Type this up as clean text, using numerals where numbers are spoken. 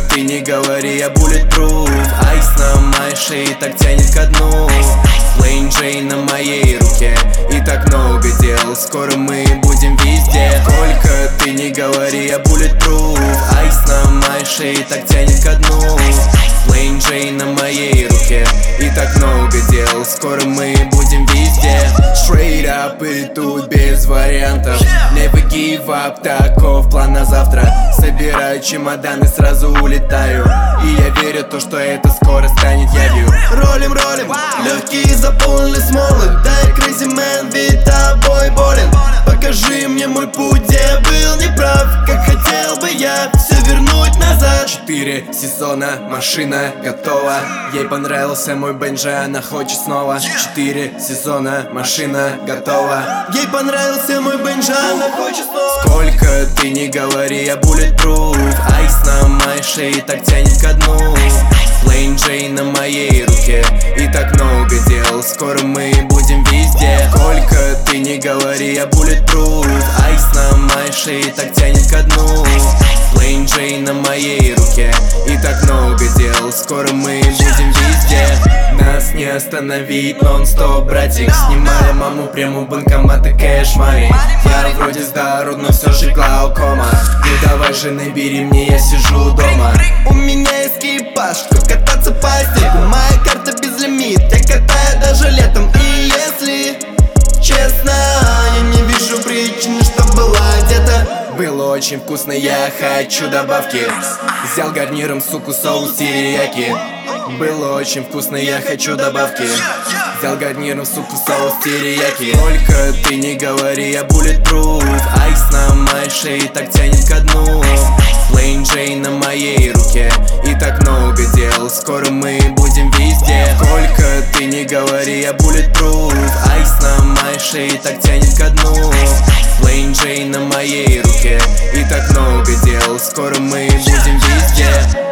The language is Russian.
ты не говори, я bulletproof. Айс на моей шее так тянет ко дну. Plain Jane на моей руке, и так много дел, скоро мы будем везде. Сколько ты не говори, я bulletproof. Айс на моей шее так тянет ко дну. Plain Jane на моей руке, и так много дел, скоро мы будем везде. Straight up и тут без вариантов. Never give up, таков план на завтра. Собираю чемоданы, сразу улетаю. И я верю то, что это скоро станет явью. Ролим, легкие заполнены смолы. Да, я crazy man, ведь тобой болен. Покажи мне мой путь, где я был неправ. Как хотел бы я все вернуть назад. 4 сезона, машина готова. Ей понравился мой Бенджи, она хочет снова. 4 сезона, машина готова. Ей понравился мой Бенджи, она хочет снова. Сколько ты не говори, я bulletproof. Айс на моей шее так тянет ко дну. Plain Jane на моей руке, и так много дел, скоро мы будем везде. Сколько ты не говори, я bulletproof. Айс на моей шее так тянет ко дну. Plain Jane на моей руке, и так много дел, скоро мы будем везде. Нас не остановить нон-стоп, братик. Снимаю маму прямо у банкомата кэш money. Я вроде здоров, но все же глаукома. Ну давай же набери мне, я сижу дома. У меня экипаж, чтоб кататься по снегу. Моя карта безлимит, я катаю даже летом. И если честно, я не вижу причины, чтоб была где-то. Было очень вкусно, я хочу добавки. Взял гарниром, суку, соус терияки. Было очень вкусно, я хочу добавки. Взял гарниром, суку, соус терияки. Сколько ты не говори, я bulletproof. Айс на моей шее так тянет ко дну. Plain Jane на моей руке, и так много дел, скоро мы будем везде. Сколько ты не говори, я bulletproof. Айс на моей шее так тянет ко дну. Plain Jane на моей руке, и так много дел, скоро мы будем везде.